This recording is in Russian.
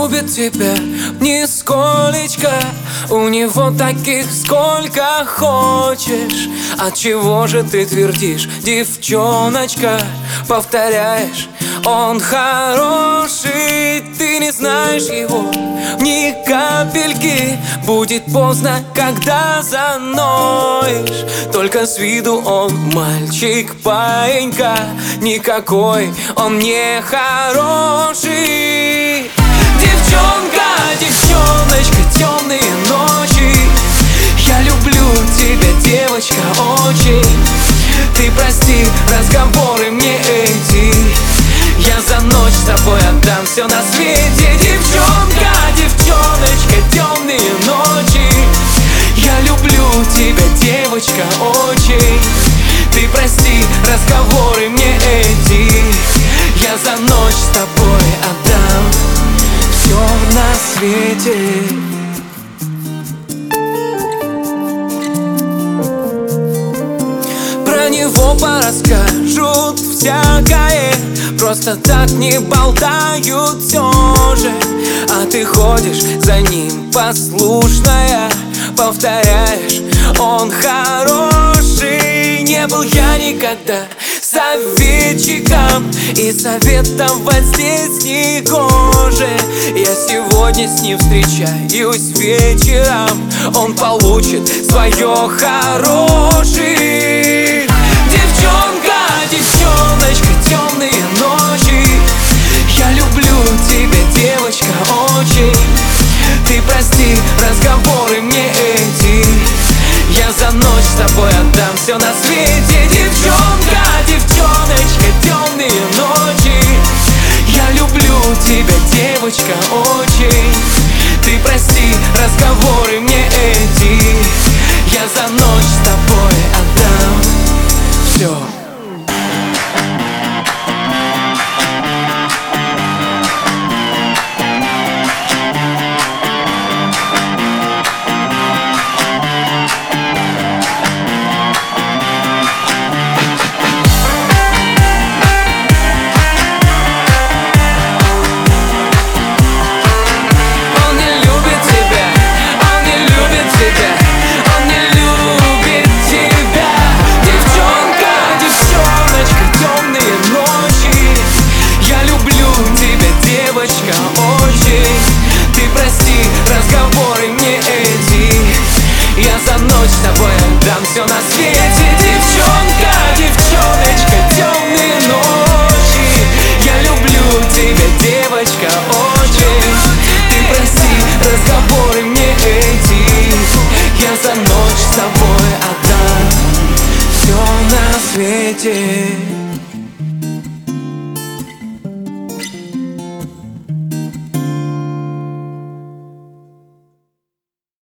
любит тебя нисколечко. У него таких сколько хочешь. От чего же ты твердишь, девчоночка? Повторяешь, он хороший, ты не знаешь его ни капельки. Будет поздно, когда заноешь. Только с виду он мальчик, паинька. Никакой он не хороший. Девчонка, девчоночка, темные ночи. Я люблю тебя, девочка, очень. Ты прости разговоры мне эти. Я за ночь с тобой отдам все на свете. Девчонка, девчоночка, темные ночи. Я люблю тебя, девочка, очень. Ты прости разговоры мне эти. Я за ночь с тобой отдам все на свете. Про него порасскажут всякое, просто так не болтают все же. А ты ходишь за ним послушная, повторяешь, он хороший. Не был я никогда советчиком, и советовать здесь не гоже. Я сегодня с ним встречаюсь вечером, он получит свое хороший. Девчонка, девчоночка, темные ночи. Я люблю тебя, девочка, очень. Ты прости разговоры мне эти. Я за ночь с тобой отдам все на свете. Девчонка, девчоночка, темные ночи. Я люблю тебя, девочка, очень. Ты прости разговоры мне эти. Я за ночь с тобой отдам все. С тобой отдам все на свете. Девчонка, девчоночка, темные ночи. Я люблю тебя, девочка, очень. Ты прости разговоры мне эти. Я за ночь с тобой отдам все на свете.